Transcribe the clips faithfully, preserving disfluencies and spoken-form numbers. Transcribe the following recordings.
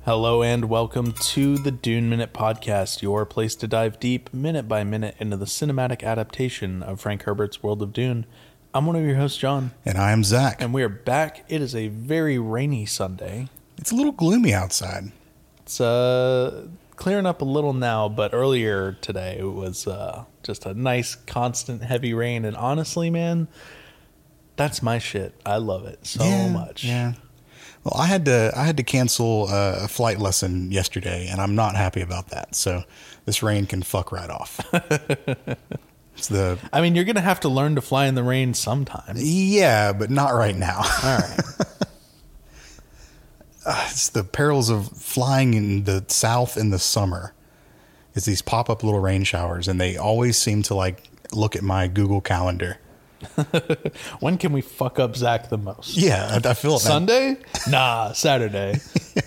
Hello and welcome to the Dune Minute Podcast, your place to dive deep, minute by minute, into the cinematic adaptation of Frank Herbert's World of Dune. I'm one of your hosts, John. And I'm Zach. And we are back. It is a very rainy Sunday. It's a little gloomy outside. It's uh, clearing up a little now, but earlier today it was uh, just a nice, constant, heavy rain. And honestly, man, that's my shit. I love it so yeah, much. Yeah. Well, I had to I had to cancel a flight lesson yesterday, and I'm not happy about that. So this rain can fuck right off. It's the I mean, you're gonna have to learn to fly in the rain sometime. Yeah, but not right now. All right. uh, it's the perils of flying in the south in the summer. It's these pop up little rain showers, and they always seem to like look at my Google Calendar. When can we fuck up Zach the most? Yeah, I, I feel it. Sunday? Nah, Saturday.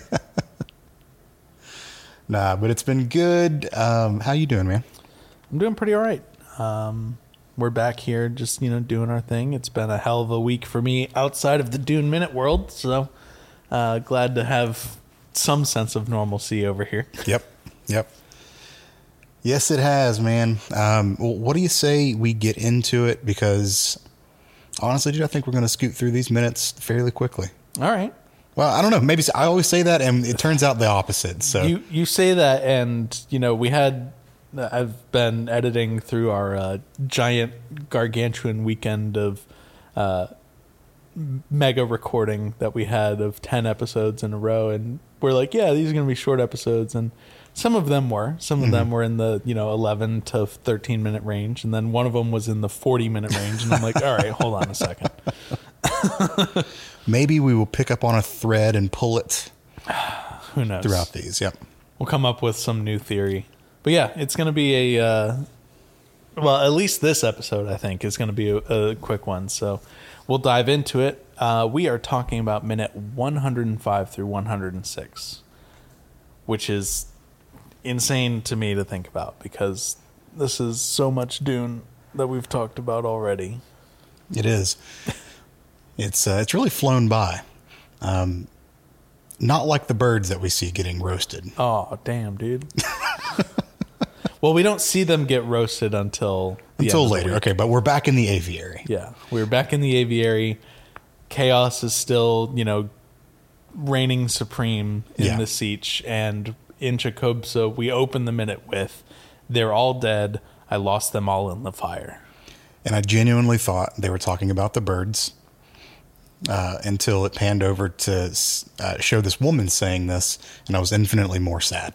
Nah, but it's been good. Um, how you doing, man? I'm doing pretty all right. Um, we're back here just, you know, doing our thing. It's been a hell of a week for me outside of the Dune Minute world, so uh, glad to have some sense of normalcy over here. Yep, yep. Yes, it has, man. Um, well, what do you say we get into it? Because honestly, dude, I think we're going to scoot through these minutes fairly quickly. All right. Well, I don't know. Maybe I always say that, and it turns out the opposite. So you you say that, and you know we had. I've been editing through our uh, giant, gargantuan weekend of uh, mega recording that we had of ten episodes in a row, and we're like, yeah, these are going to be short episodes, and some of them were. Some of mm-hmm. them were in the, you know, eleven to thirteen minute range. And then one of them was in the forty minute range. And I'm like, all right, hold on a second. Maybe we will pick up on a thread and pull it. Who knows? Throughout these, yep. We'll come up with some new theory. But yeah, it's going to be a, uh, well, at least this episode, I think, is going to be a, a quick one. So we'll dive into it. Uh, we are talking about minute one hundred five through one hundred six, which is insane to me to think about because this is so much Dune that we've talked about already. It is. It's uh, it's really flown by. Um, not like the birds that we see getting roasted. Oh, damn, dude. Well, we don't see them get roasted until the until end later. Of the okay, but we're back in the aviary. Yeah, we're back in the aviary. Chaos is still, you know, reigning supreme in yeah. the siege, and in Chakobsa, we open the minute with, they're all dead. I lost them all in the fire. And I genuinely thought they were talking about the birds uh, until it panned over to uh, show this woman saying this, and I was infinitely more sad.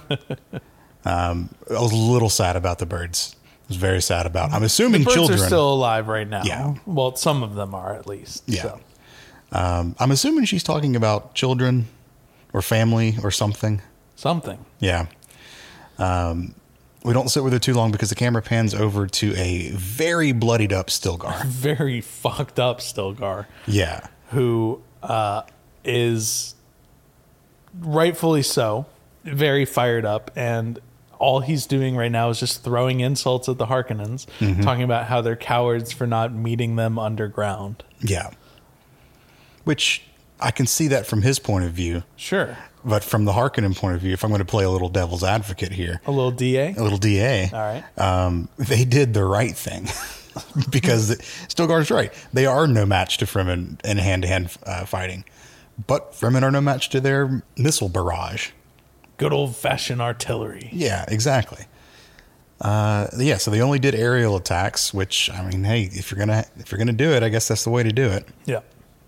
um, I was a little sad about the birds. I was very sad about, I'm assuming the birds children are still alive right now. Yeah. Well, some of them are at least. Yeah. So. Um, I'm assuming she's talking about children or family or something. Something. Yeah. Um, we don't sit with her too long because the camera pans over to a very bloodied up Stilgar. Very fucked up Stilgar. Yeah. Who uh, is rightfully so very fired up, and all he's doing right now is just throwing insults at the Harkonnens, mm-hmm. talking about how they're cowards for not meeting them underground. Yeah. Which I can see that from his point of view. Sure. But from the Harkonnen point of view, if I'm going to play a little devil's advocate here. A little D A? A little D A. All right. Um, they did the right thing. Because Stilgar's right. They are no match to Fremen in hand-to-hand uh, fighting. But Fremen are no match to their missile barrage. Good old-fashioned artillery. Yeah, exactly. Uh, yeah, so they only did aerial attacks, which, I mean, hey, if you're gonna if you're gonna do it, I guess that's the way to do it. Yeah.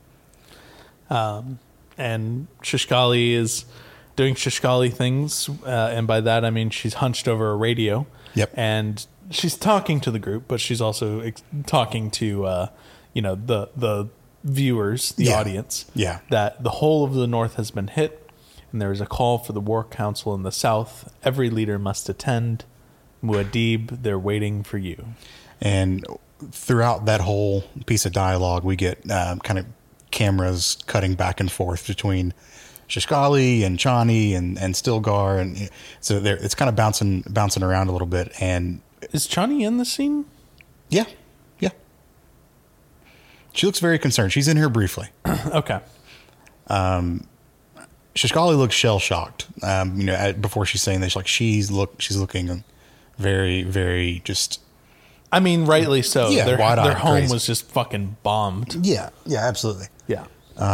Um, and Shishkali is doing Shishkali things, uh, and by that I mean she's hunched over a radio. Yep. And she's talking to the group, but she's also ex- talking to, uh, you know, the the viewers, the yeah. audience. Yeah. That the whole of the North has been hit, and there is a call for the War Council in the South. Every leader must attend. Muad'Dib, they're waiting for you. And throughout that whole piece of dialogue, we get uh, kind of cameras cutting back and forth between Shishkali and Chani and, and Stilgar, and so there it's kind of bouncing bouncing around a little bit. And is Chani in the scene? Yeah, yeah. She looks very concerned. She's in here briefly. Okay. Um, Shishkali looks shell shocked. Um, you know, at, before she's saying this, like she's look, she's looking very, very just. I mean, rightly so. Yeah, their wide-eyed their home crazy. was just fucking bombed. Yeah, yeah, absolutely. Yeah.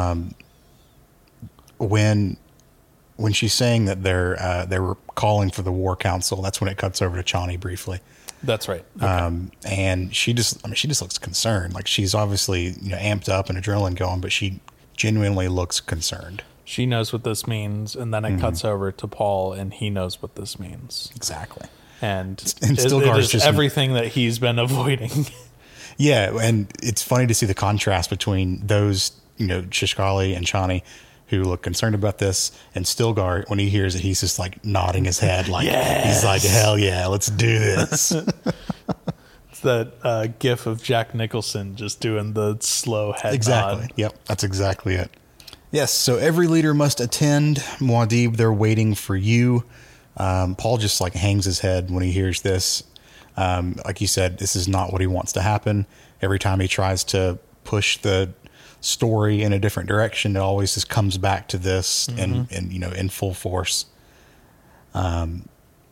When when she's saying that they're uh, they were calling for the war council, that's when it cuts over to Chani briefly. That's right. Okay. Um, and she just, I mean, she just looks concerned. Like she's obviously, you know, amped up and adrenaline going, but she genuinely looks concerned. She knows what this means, and then it Mm-hmm. cuts over to Paul, and he knows what this means. Exactly. And, And it, Stilgar's it is just- everything that he's been avoiding. Yeah, and it's funny to see the contrast between those, you know, Shishkali and Chani, who look concerned about this, and Stilgar, when he hears it, he's just like nodding his head, like he's like, "Hell yeah, let's do this." It's that uh, gif of Jack Nicholson just doing the slow head Exactly. nod. Yep, that's exactly it. Yes, so every leader must attend. Muad'Dib, they're waiting for you. Um, Paul just like hangs his head when he hears this. Um, like you said, this is not what he wants to happen. Every time he tries to push the story in a different direction, it always just comes back to this Mm-hmm. and, and, you know, in full force. Um,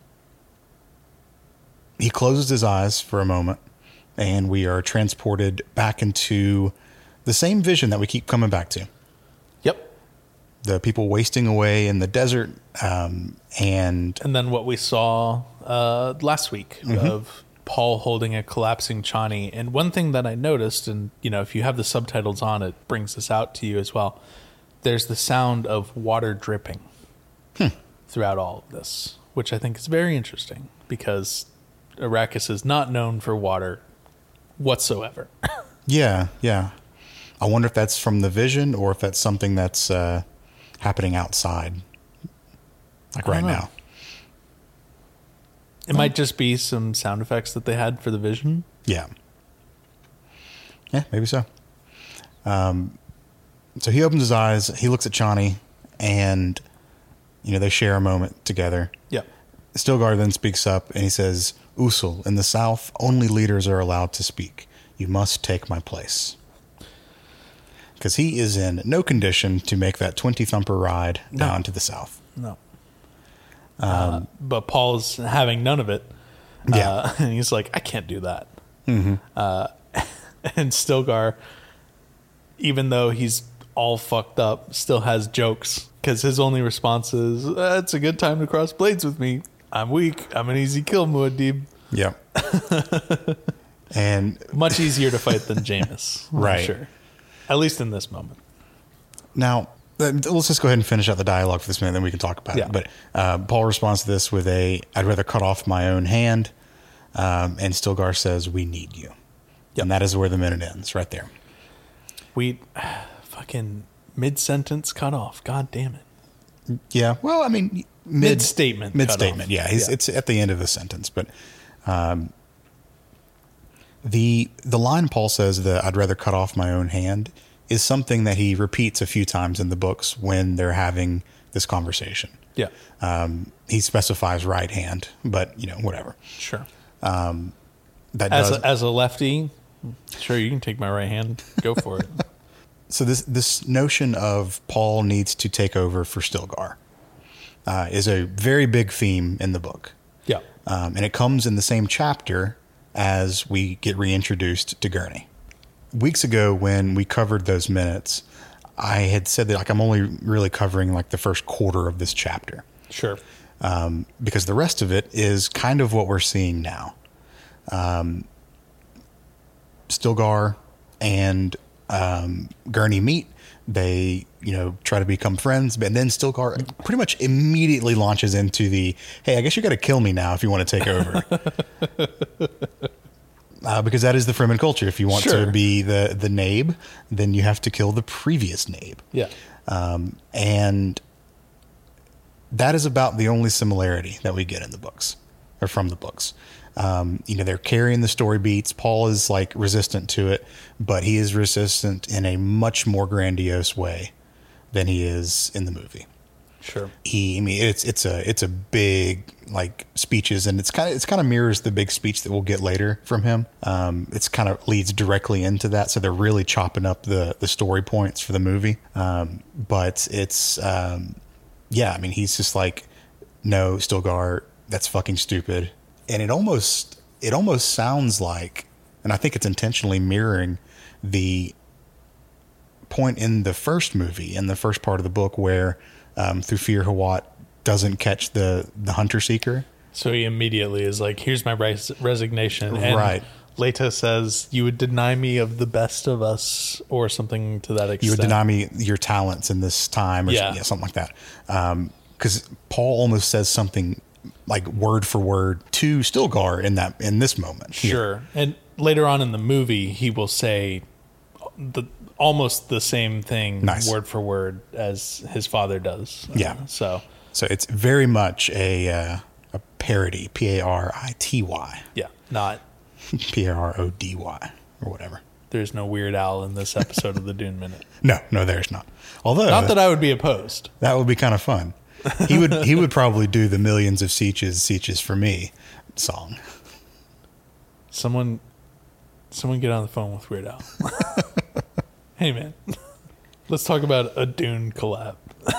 he closes his eyes for a moment, and we are transported back into the same vision that we keep coming back to. Yep. The people wasting away in the desert, um, and And then what we saw uh, last week Mm-hmm. of Paul holding a collapsing Chani. And one thing that I noticed, and you know, if you have the subtitles on, it brings this out to you as well. There's the sound of water dripping Hmm. throughout all of this, which I think is very interesting because Arrakis is not known for water whatsoever. yeah, yeah. I wonder if that's from the vision or if that's something that's uh, happening outside, like I right don't know. now. It might just be some sound effects that they had for the vision. Yeah. Yeah, maybe so. Um, so he opens his eyes, he looks at Chani, and, you know, they share a moment together. Yeah. Stilgar then speaks up and he says, "Usul, in the south, only leaders are allowed to speak. You must take my place." Because he is in no condition to make that twenty thumper ride No. down to the south. No. Uh, but Paul's having none of it. Yeah. Uh, and he's like, I can't do that. Mm-hmm. Uh, and Stilgar, even though he's all fucked up, still has jokes because his only response is, uh, it's a good time to cross blades with me. I'm weak. I'm an easy kill, Muad'Dib. Yeah. And Much easier to fight than Jameis. I'm Right. sure. At least in this moment. now, uh, let's just go ahead and finish out the dialogue for this minute, then we can talk about Yeah. it. But uh, Paul responds to this with a, "I'd rather cut off my own hand." Um, and Stilgar says, "We need you." Yep. And that is where the minute ends, right there. We fucking mid sentence cut off. God damn it. Yeah. Well, I mean, mid, Mid-statement cut Mid statement. off. Yeah. He's, Yeah. It's at the end of the sentence. But um, the the line Paul says that "I'd rather cut off my own hand" is something that he repeats a few times in the books when they're having this conversation. Yeah. Um, he specifies right hand, but you know, whatever. Sure. That As does. a, as a lefty, sure, you can take my right hand. Go for it. So this this notion of Paul needs to take over for Stilgar uh, is a very big theme in the book. Yeah. Um, and it comes in the same chapter as we get reintroduced to Gurney. Weeks ago, when we covered those minutes, I had said that like I'm only really covering like the first quarter of this chapter, Sure. um, because the rest of it is kind of what we're seeing now. Um, Stilgar and um, Gurney meet. They, you know, try to become friends, but then Stilgar pretty much immediately launches into the, "Hey, I guess you got to kill me now if you want to take over." uh, because that is the Fremen culture. If you want Sure. to be the the Nabe, then you have to kill the previous Nabe. Yeah. Um, and that is about the only similarity that we get in the books, or from the books. Um, you know, they're carrying the story beats. Paul is like resistant to it, but he is resistant in a much more grandiose way than he is in the movie. Sure. He, I mean, it's it's a it's a big like speeches, and it's kind of it's kind of mirrors the big speech that we'll get later from him. Um, it's kind of leads directly into that, so they're really chopping up the the story points for the movie. Um, but it's um, yeah, I mean, he's just like, no, Stilgar, that's fucking stupid. And it almost, it almost sounds like, and I think it's intentionally mirroring the point in the first movie, in the first part of the book, where um, Thufir Hawat doesn't catch the, the hunter seeker. So he immediately is like, here's my res- resignation. And right. Leto says, you would deny me of the best of us, or something to that extent. You would deny me your talents in this time, or yeah. something, yeah, something like that. Because um, Paul almost says something like word for word to Stilgar in that in this moment. Sure. Here. And later on in the movie, he will say the almost the same thing, nice. word for word, as his father does. Yeah. Uh, so, so it's very much a uh, a parody. P A R I T Y. Yeah. Not P A R O D Y or whatever. There's no Weird Al in this episode of the Dune Minute. No, no, there's not. Although not that I would be opposed. That would be kind of fun. He would he would probably do the Millions of Seaches, Seaches for Me song. Someone someone get on the phone with Weird Al. Hey man, let's talk about a Dune collab.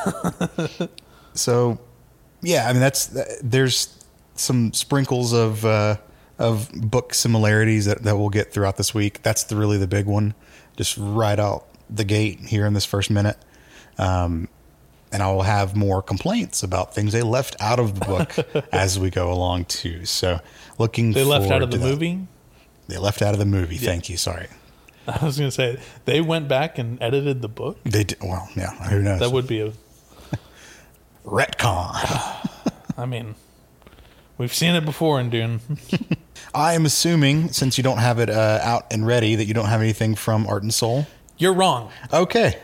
So, yeah, I mean that's there's some sprinkles of uh, of book similarities that, that we'll get throughout this week. That's the really the big one, just right out the gate here in this first minute. Um, and I will have more complaints about things they left out of the book as we go along too. So looking they left out of the that. movie. They left out of the movie. Yeah. Thank you. Sorry. I was going to say they went back and edited the book. They did. Well, yeah. Who knows? That would be a retcon. I mean, we've seen it before in Dune. I am assuming, since you don't have it uh, out and ready, that you don't have anything from Art and Soul. You're wrong. Okay.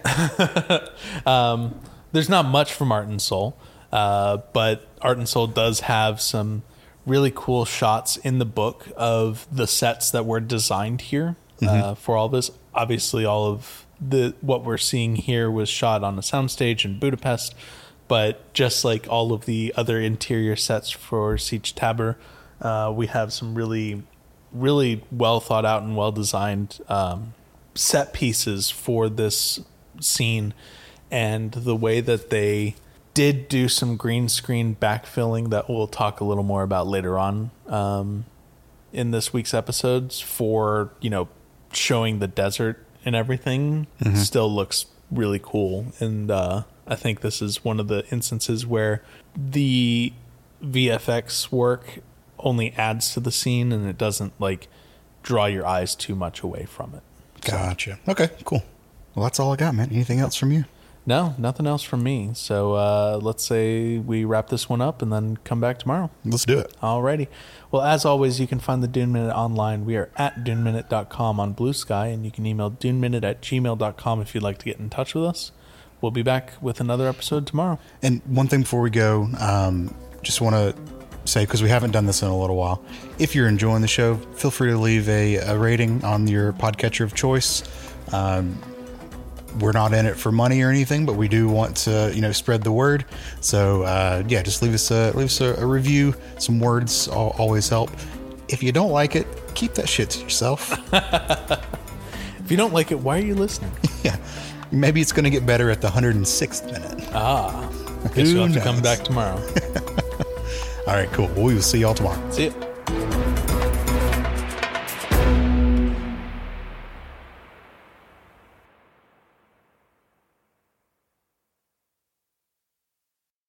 um, there's not much from Art and Soul, uh, but Art and Soul does have some really cool shots in the book of the sets that were designed here uh, mm-hmm. for all this. Obviously, all of the what we're seeing here was shot on a soundstage in Budapest, but just like all of the other interior sets for Siege Tabor, uh, we have some really, really well thought out and well designed um, set pieces for this scene. And the way that they did do some green screen backfilling that we'll talk a little more about later on um, in this week's episodes for, you know, showing the desert and everything mm-hmm. still looks really cool. And uh, I think this is one of the instances where the V F X work only adds to the scene and it doesn't like draw your eyes too much away from it. So, gotcha. Okay, cool. Well, that's all I got, man. Anything else from you? No, nothing else from me. So uh, let's say we wrap this one up and then come back tomorrow. Let's do it. Alrighty. Well, as always, you can find the Dune Minute online. We are at dune minute dot com on Blue Sky, and you can email duneminute at gmail dot com if you'd like to get in touch with us. We'll be back with another episode tomorrow. And one thing before we go, um, just want to say, because we haven't done this in a little while, if you're enjoying the show, feel free to leave a, a rating on your podcatcher of choice. Um, we're not in it for money or anything, but we do want to, you know, spread the word. So, uh, yeah, just leave us a, leave us a, a review. Some words always help. If you don't like it, keep that shit to yourself. If you don't like it, why are you listening? Yeah. Maybe it's going to get better at the one hundred sixth minute. Ah. I guess you'll have to come back tomorrow. All right, cool. We will see y'all tomorrow. See ya.